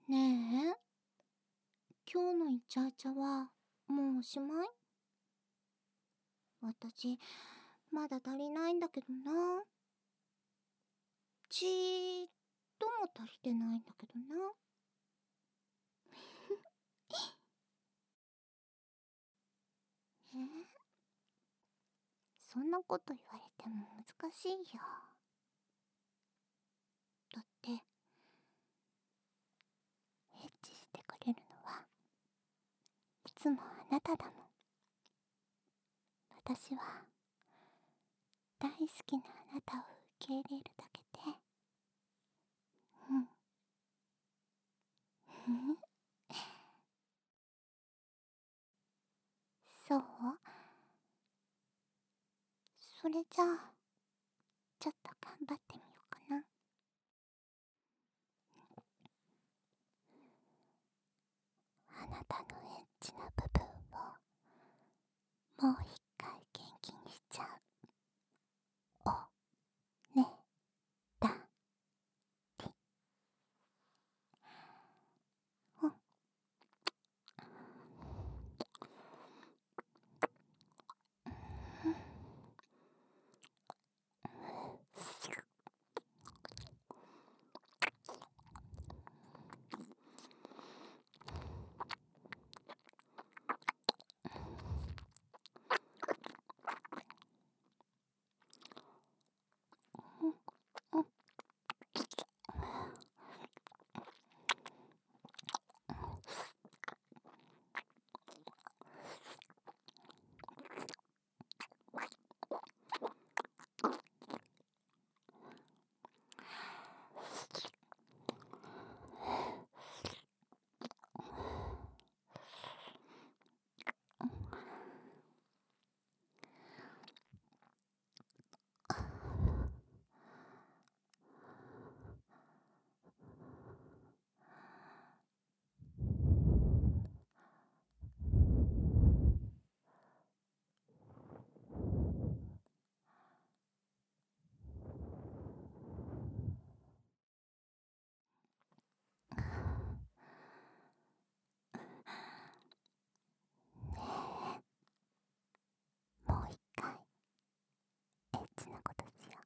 ねえ、今日のイチャイチャはもうおしまい？私、まだ足りないんだけどな。ちーっとも足りてないんだけどな。そんなこと言われても難しいよ。だって、エッチしてくれるのはいつもあなただもん。私は、大好きなあなたを受け入れるだけで、うん。そう？それじゃあ、ちょっと頑張ってみようかな。あなたのエッチな部分をもう一回元気にしちゃう。おねだり。うん。もう一回、エッチなことしよ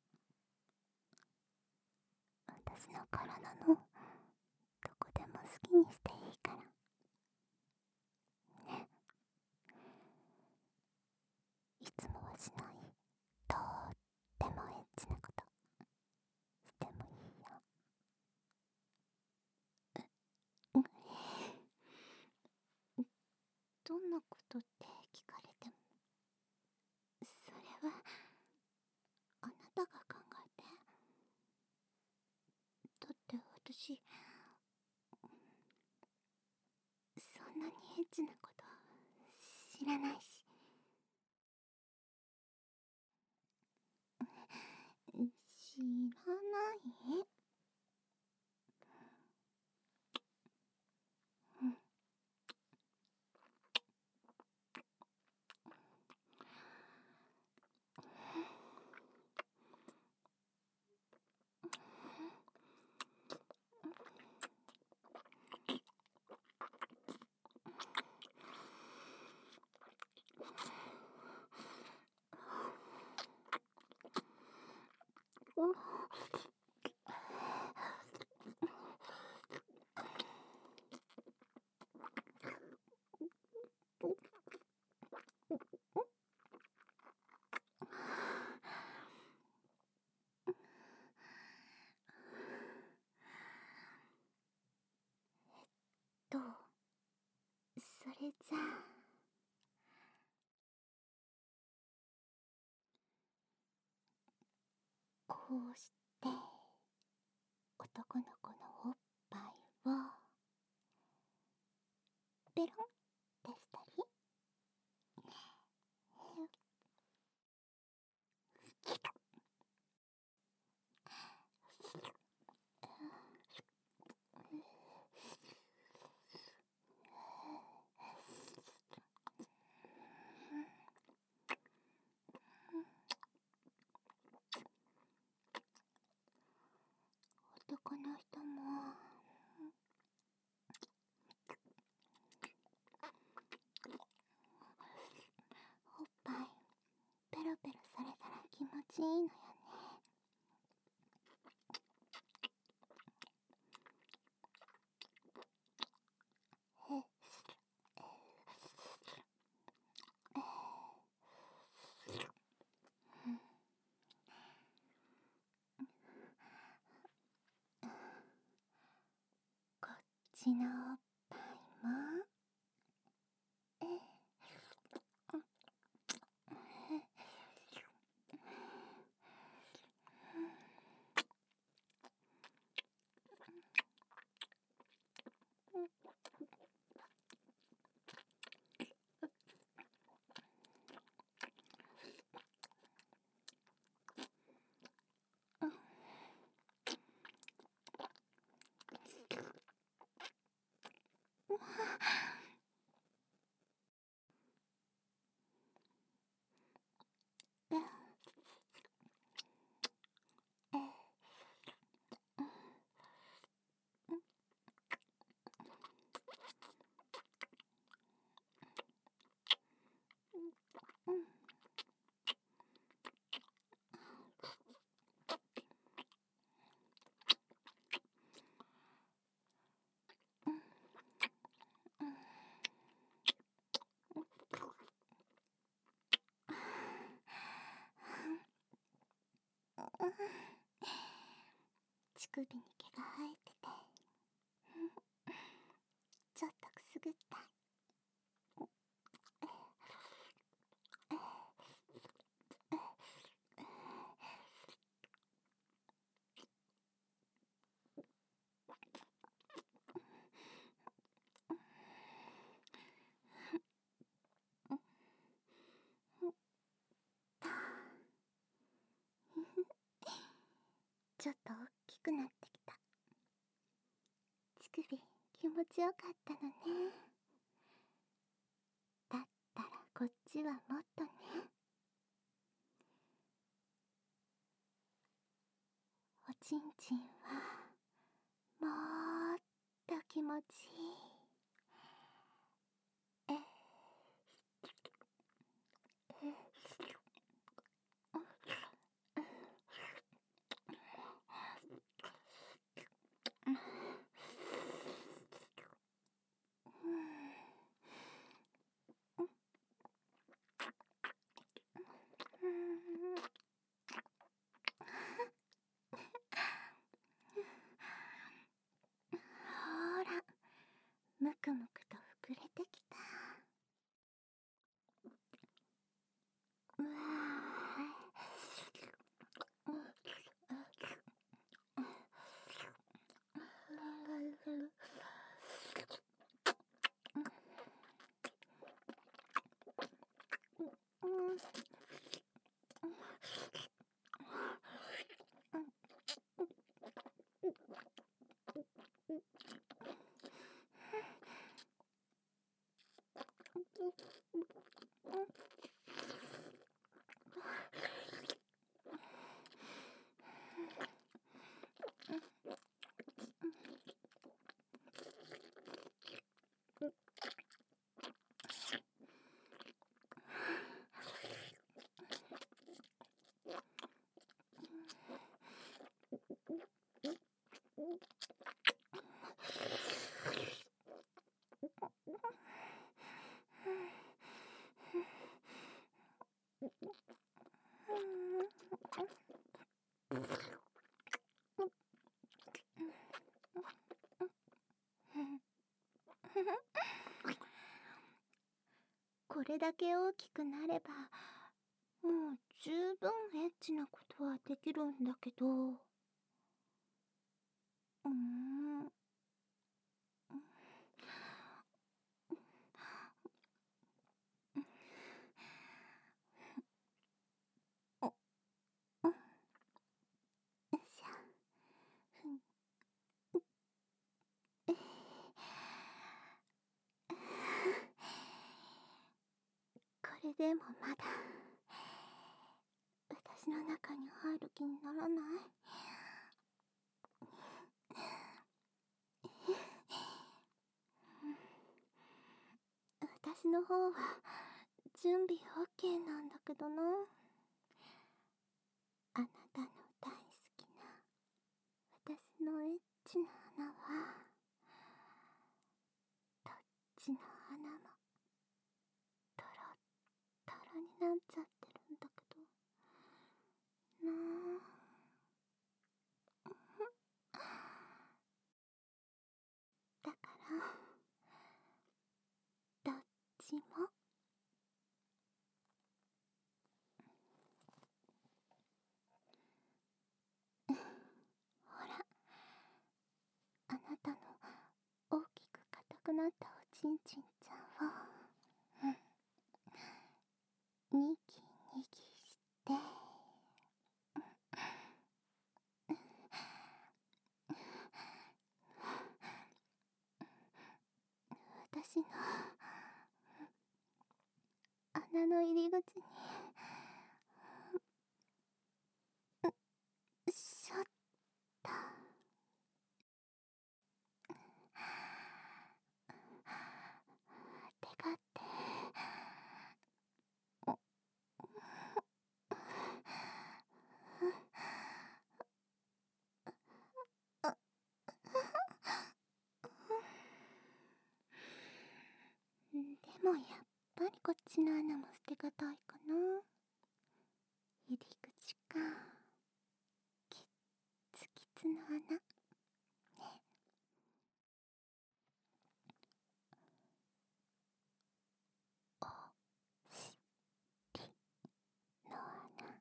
う。私の体のどこでも好きにしていいから。ね。いつもはしない、とってもエッチなことしてもいいよ。どんなことって聞かれても、それはあなたが考えて。だって私、そんなにエッチなこと知らないし。知らない？うん。と、それじゃあ、こうして男の子のおっぱいをペロンってしたり、男の人もちいいのよね。こっちのおっぱいも乳首に毛が生えててちょっとくすぐったい。ちょっと大きくなってきた。乳首気持ちよかったのね。だったらこっちはもっとね。おちんちんはもっと気持ちいい。ほら、むくむくと膨れてきた。うわこれだけ大きくなればもう十分エッチなことはできるんだけど、よいしょ。これでもまだ私の中に入る気にならない？私の方は準備 OK なんだけどな。 ちの穴はどっちの穴もトロットロになっちゃってるんだけどなあ。だからどっちもほら、あなたの大きく硬くなったおちんちんちゃんをにぎにぎして私の穴の入り口にしょった手がってでもやっぱりこっちの穴も捨てがたいかな。入り口かキッツキツの穴ね。おしりの穴。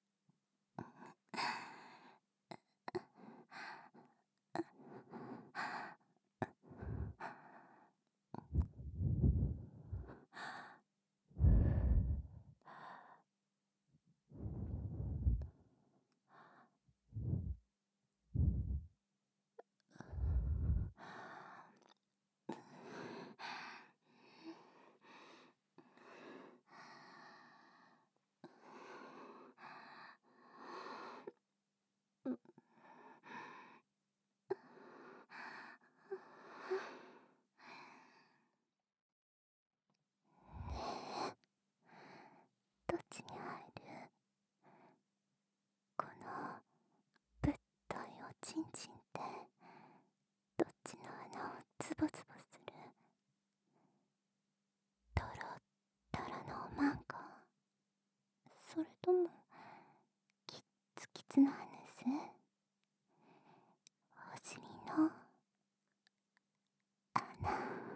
どっちに入る？このぶっといおちんちんってどっちの穴をズボズボする？トロットロのおまんこ、それともキッツキツのアヌス？お尻の穴。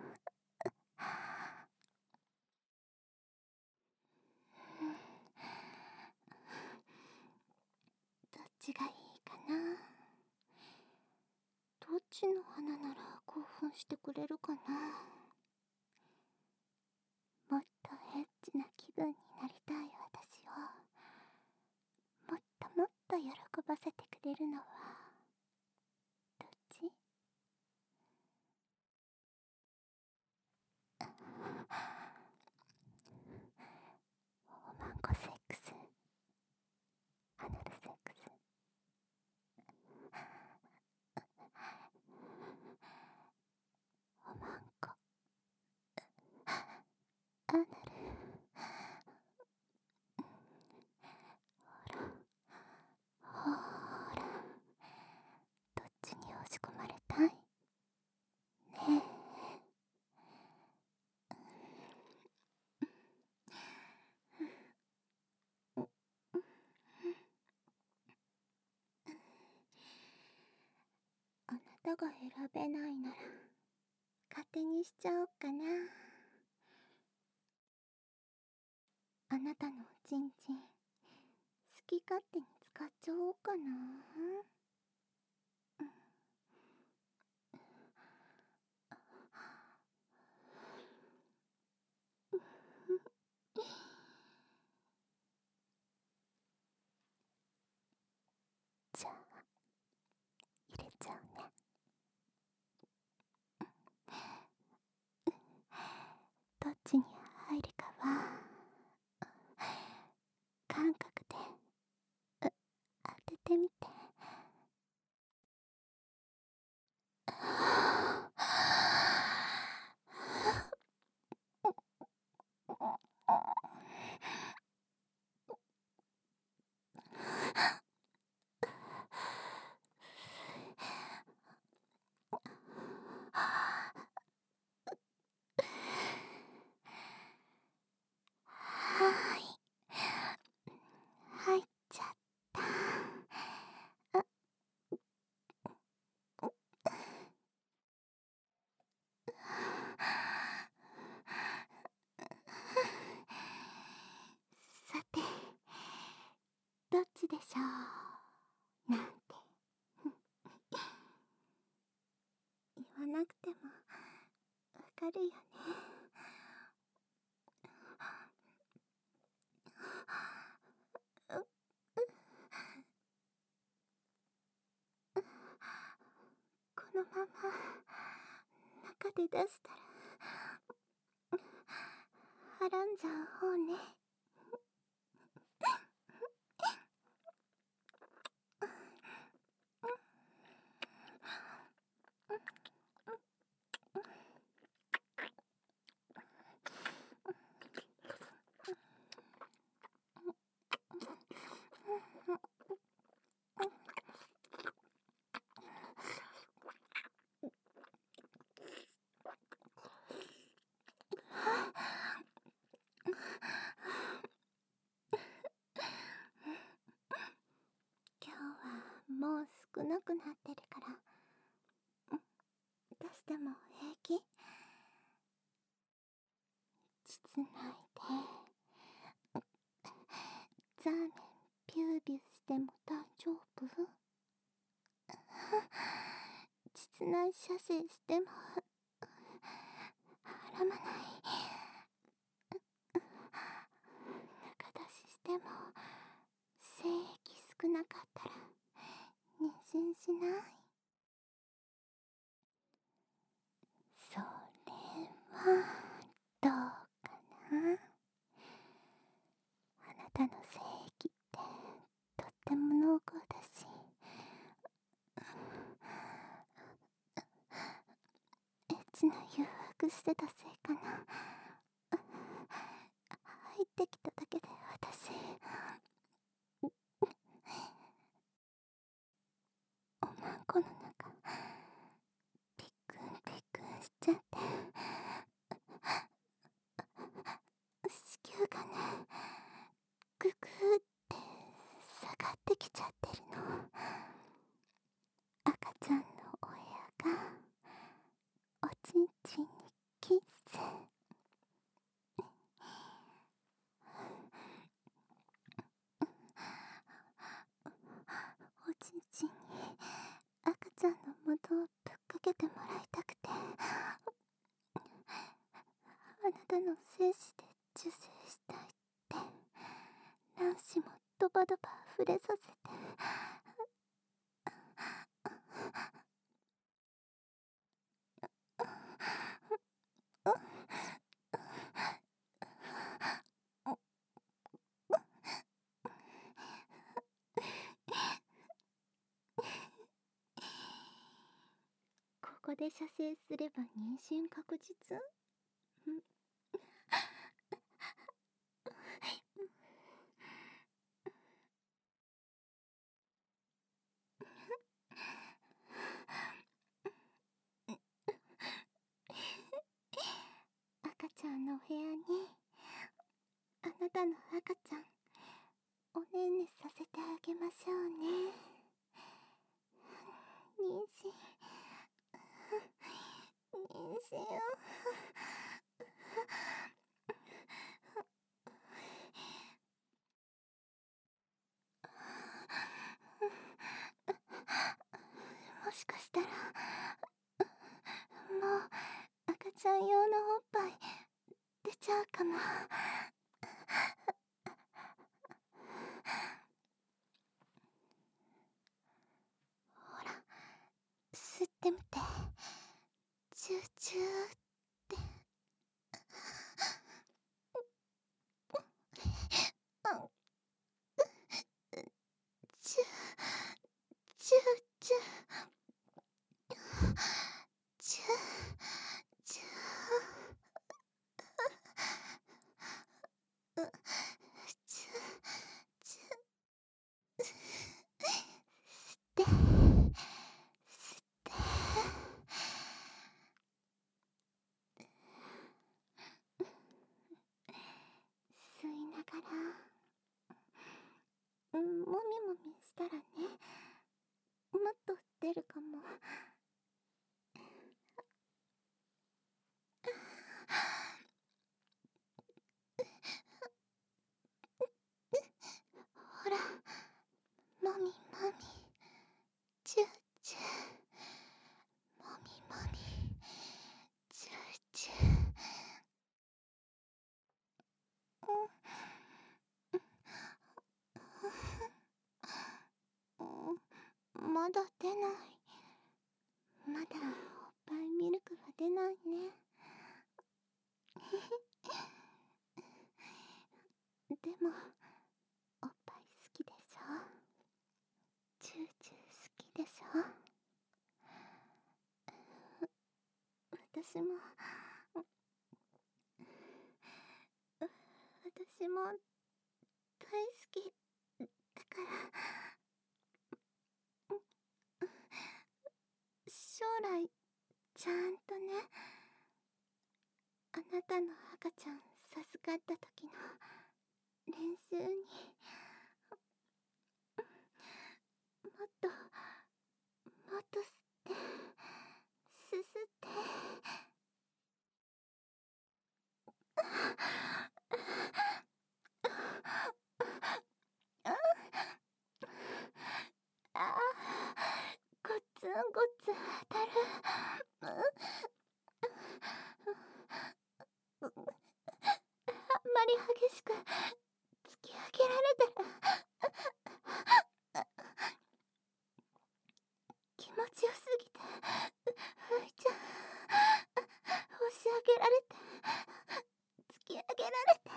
どっちがいいかな。どっちの穴なら興奮してくれるかな。もっとエッチな気分になりたい私をもっともっと喜ばせてくれるのはどっち？おまんこセックス、アナルセックス。おまんこアナル。ほらどっちに押し込まれたい？ねえ。あなたが選べないなら勝手にしちゃおうかな。あなたのおちんちん好き勝手に使っちゃおうかな。じゃあ入れちゃうね。どっちに入るかは感覚で当ててみて。 しょうなんて言わなくてもわかるよね。このまま中で出したらはらんじゃう方ね。今日はもう少なくなってるから出しても平気？膣内でザーメンビュービューしても大丈夫？膣内射精してもはらまない？中出ししても精液少なかったら妊娠しない？それはどうかな？あなたの精液ってとっても濃厚だし、エッチな誘惑してたせいかな。入ってきただけで私おまんこの中ピクンピクンしちゃって、子宮がねググーって下がってきちゃってるの。赤ちゃんの親がおちんちんにキス。おちんちんに赤ちゃんの元をぶっかけてもらいたくて、あなたの精子で受精したいって卵子もドバドバ触れさせて、ここで射精すれば妊娠確実？赤ちゃんのお部屋にあなたの赤ちゃんおねんねさせてあげましょうね。妊娠をもしかしたらもう赤ちゃん用のおっぱい出ちゃうかも。ほら吸ってみて。チューチューってチューチューチューチューチューチューチュー吸って吸って吸いながらもみもみしたらね、もっと出るかも。ほらまだ出ない。まだおっぱいミルクが出ないね。でもおっぱい好きでしょ。チューチュー好きでしょ。私も大好きだから。将来ちゃんとね、あなたの赤ちゃん授かった時の練習にもっと吸ってすすってあー、ごつんごつん当たる。あんまり激しく突き上げられたら気持ちよすぎてふいちゃん、押し上げられて突き上げられて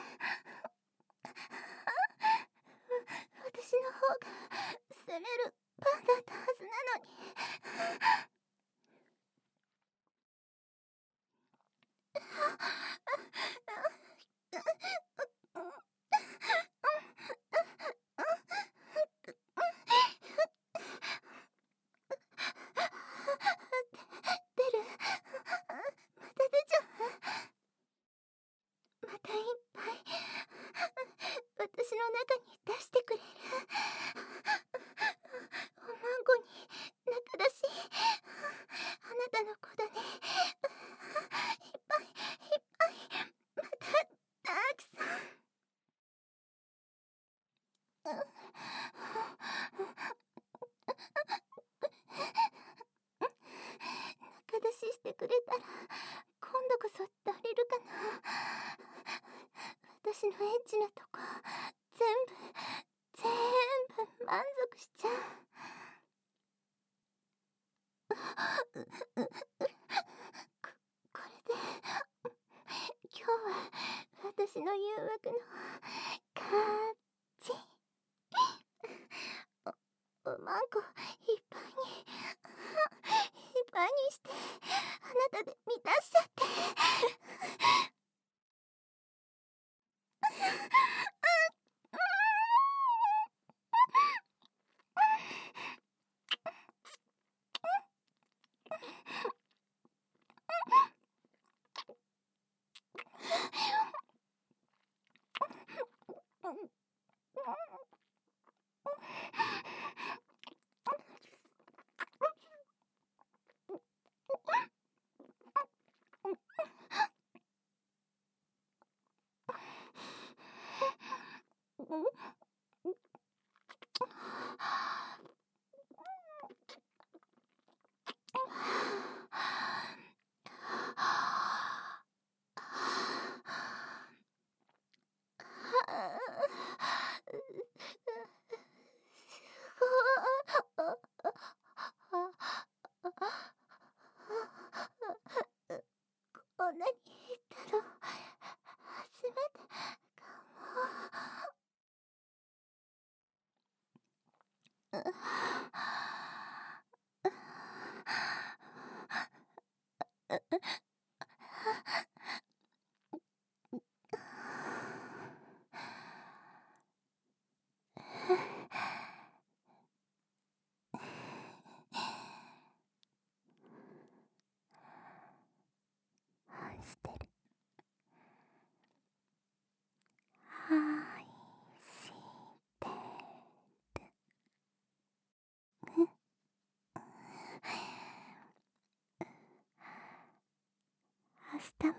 私の方が攻める番だったはずなのに。出る。また出ちゃう。またいっぱい私の中に出してくれる。おまんこに仲だし、あなたの子だね。いっぱいいっぱい、またたくさん。仲出ししてくれたら今度こそ足りるかな。私のエッチなとこ全部満足しちゃう。これで今日は私の誘惑の勝ち。おまんこいっぱいにしてあなたで満たしちゃって。こんなに言ったの初めてか愛してる。愛してる。明日も